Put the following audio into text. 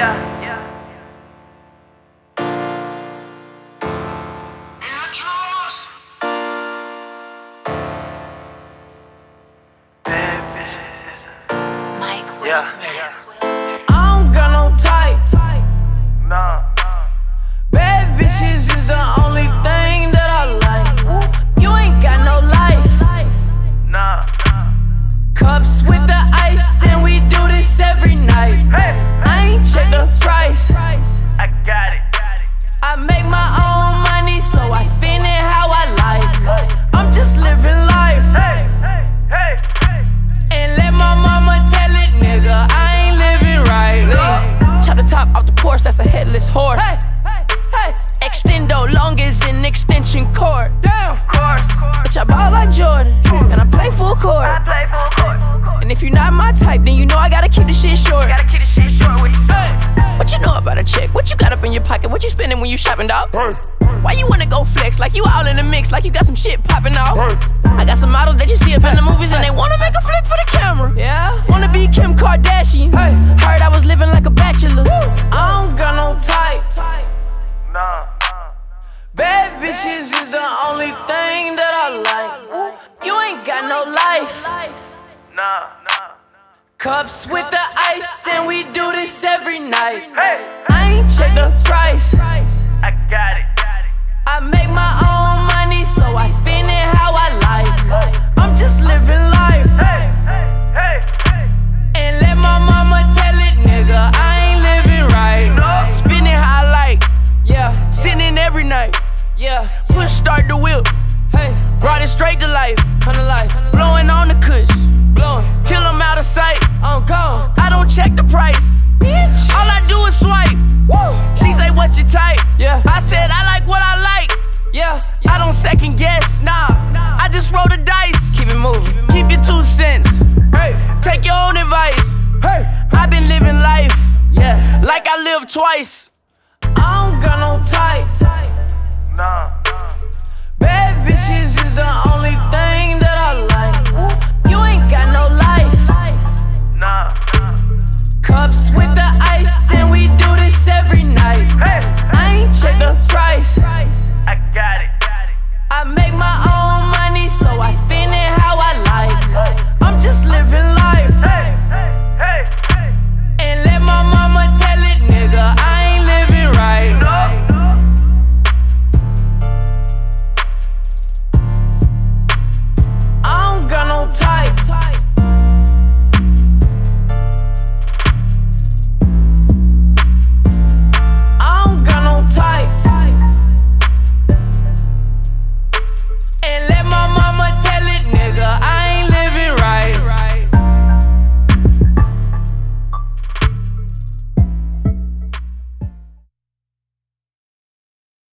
I don't got no type. Nah. Bad bitches is the only thing that I like. You ain't got no life. Nah. Cups with the ice, and we do this every night. I ain't check the price. I got it. I make my own money, so I spend it how I like. I'm just living life. And let my mama tell it, nigga, I ain't living right. Chop the top off the Porsche, that's a headless horse. Extendo long as an extension cord. Bitch, I ball like Jordan, and I play full court. And if you're not my type, then you know I gotta keep the shit short. What you know about a chick? What you got up in your pocket? What you spending when you shopping, dog? Why you wanna go flex? Like you all in the mix, like you got some shit popping off. I got some models that you see up in the movies, and they wanna make a flick for the camera. Yeah, wanna be Kim Kardashian. Heard I was living like a bachelor. I don't got no type. Nah. Bad bitches is the only thing that I like. You ain't got no life. Nah. Cups with the ice, and we do this every night. I ain't check the price. I got it. I make my own money, so I spend it how I like. I'm just living life. And let my mama tell it, nigga, I ain't living right. Spend it how I like. Yeah, sitting every night. Yeah, push start the whip. Hey, brought it straight to life. Blowing on the kush, blowing till I'm out of sight. I'm gone. I don't check the price, bitch. All I do is swipe. Woo. She say, what's your type? Yeah, I said I like what I like. Yeah, I don't second guess. Nah, I just roll the dice. Keep it moving. Keep your 2 cents. Hey, take your own advice. Hey, I've been living life. Yeah, like I live twice. I don't got no type. Nah. Bad bitches is the